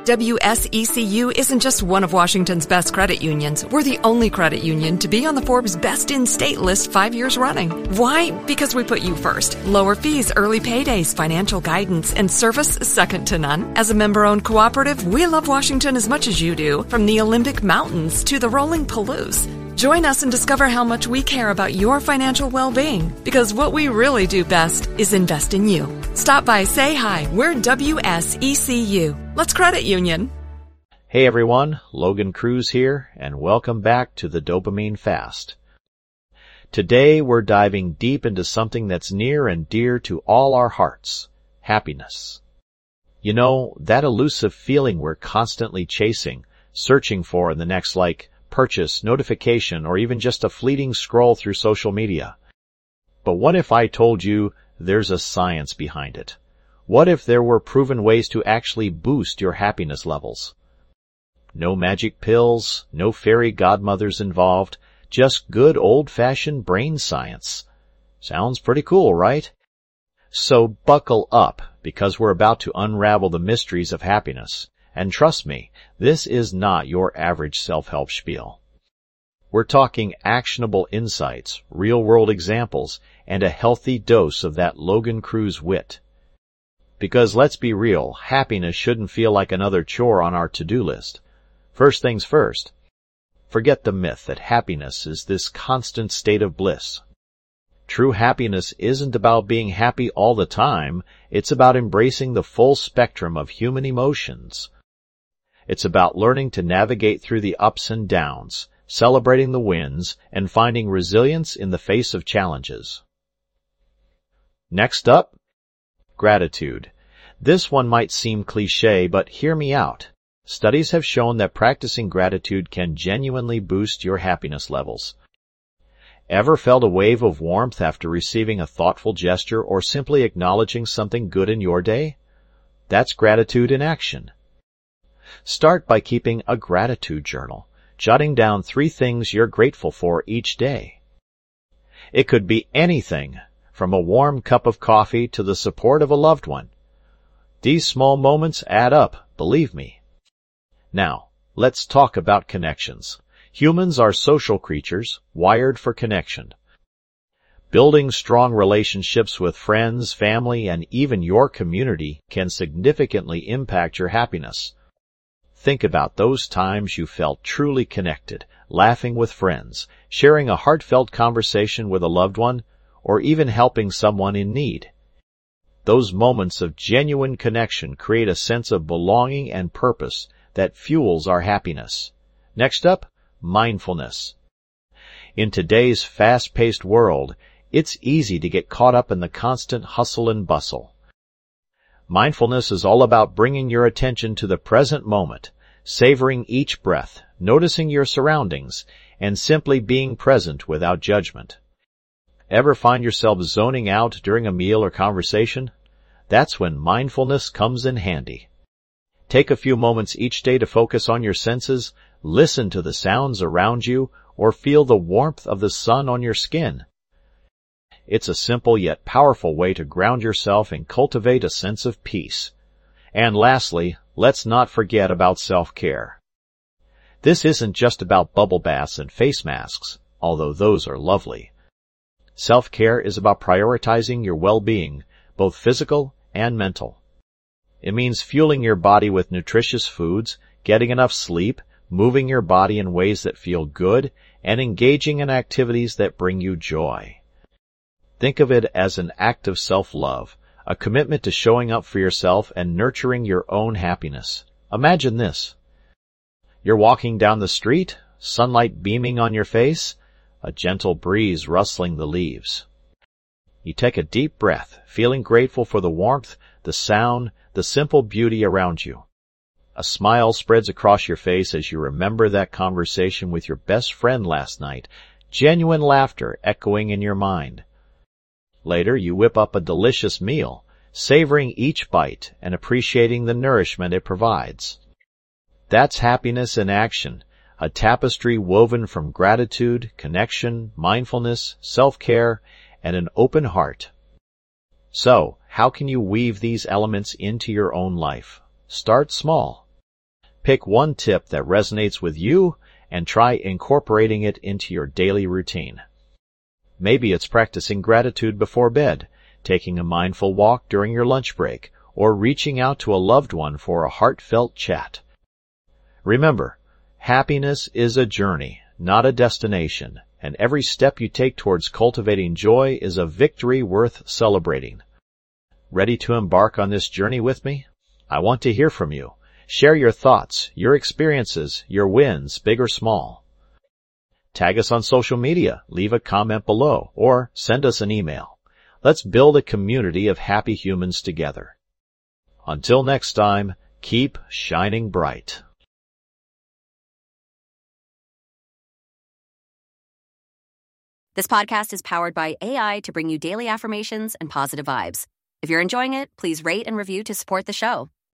WSECU isn't just one of Washington's best credit unions. We're the only credit union to be on the Forbes Best in State list 5 years running. Why? Because we put you first. Lower fees, early paydays, financial guidance, and service second to none. As a member-owned cooperative, we love Washington as much as you do, from the Olympic Mountains to the rolling Palouse. Join us and discover how much we care about your financial well-being, because what we really do best is invest in you. Stop by, say hi. We're WSECU. Let's credit union. Hey everyone, Logan Cruz here, and welcome back to the Dopamine Fast. Today we're diving deep into something that's near and dear to all our hearts: happiness. You know, that elusive feeling we're constantly chasing, searching for in the next purchase, notification, or even just a fleeting scroll through social media. But what if I told you there's a science behind it? What if there were proven ways to actually boost your happiness levels? No magic pills, no fairy godmothers involved, just good old-fashioned brain science. Sounds pretty cool, right? So buckle up, because we're about to unravel the mysteries of happiness. And trust me, this is not your average self-help spiel. We're talking actionable insights, real-world examples, and a healthy dose of that Logan Cruz wit. Because let's be real, happiness shouldn't feel like another chore on our to-do list. First things first, forget the myth that happiness is this constant state of bliss. True happiness isn't about being happy all the time, it's about embracing the full spectrum of human emotions. It's about learning to navigate through the ups and downs, celebrating the wins, and finding resilience in the face of challenges. Next up, gratitude. This one might seem cliché, but hear me out. Studies have shown that practicing gratitude can genuinely boost your happiness levels. Ever felt a wave of warmth after receiving a thoughtful gesture or simply acknowledging something good in your day? That's gratitude in action. Start by keeping a gratitude journal, jotting down 3 things you're grateful for each day. It could be anything, from a warm cup of coffee to the support of a loved one. These small moments add up, believe me. Now, let's talk about connections. Humans are social creatures, wired for connection. Building strong relationships with friends, family, and even your community can significantly impact your happiness. Think about those times you felt truly connected, laughing with friends, sharing a heartfelt conversation with a loved one, or even helping someone in need. Those moments of genuine connection create a sense of belonging and purpose that fuels our happiness. Next up, mindfulness. In today's fast-paced world, it's easy to get caught up in the constant hustle and bustle. Mindfulness is all about bringing your attention to the present moment, savoring each breath, noticing your surroundings, and simply being present without judgment. Ever find yourself zoning out during a meal or conversation? That's when mindfulness comes in handy. Take a few moments each day to focus on your senses, listen to the sounds around you, or feel the warmth of the sun on your skin. It's a simple yet powerful way to ground yourself and cultivate a sense of peace. And lastly, let's not forget about self-care. This isn't just about bubble baths and face masks, although those are lovely. Self-care is about prioritizing your well-being, both physical and mental. It means fueling your body with nutritious foods, getting enough sleep, moving your body in ways that feel good, and engaging in activities that bring you joy. Think of it as an act of self-love, a commitment to showing up for yourself and nurturing your own happiness. Imagine this. You're walking down the street, sunlight beaming on your face, a gentle breeze rustling the leaves. You take a deep breath, feeling grateful for the warmth, the sound, the simple beauty around you. A smile spreads across your face as you remember that conversation with your best friend last night, genuine laughter echoing in your mind. Later, you whip up a delicious meal, savoring each bite and appreciating the nourishment it provides. That's happiness in action, a tapestry woven from gratitude, connection, mindfulness, self-care, and an open heart. So, how can you weave these elements into your own life? Start small. Pick one tip that resonates with you and try incorporating it into your daily routine. Maybe it's practicing gratitude before bed, taking a mindful walk during your lunch break, or reaching out to a loved one for a heartfelt chat. Remember, happiness is a journey, not a destination, and every step you take towards cultivating joy is a victory worth celebrating. Ready to embark on this journey with me? I want to hear from you. Share your thoughts, your experiences, your wins, big or small. Tag us on social media, leave a comment below, or send us an email. Let's build a community of happy humans together. Until next time, keep shining bright. This podcast is powered by AI to bring you daily affirmations and positive vibes. If you're enjoying it, please rate and review to support the show.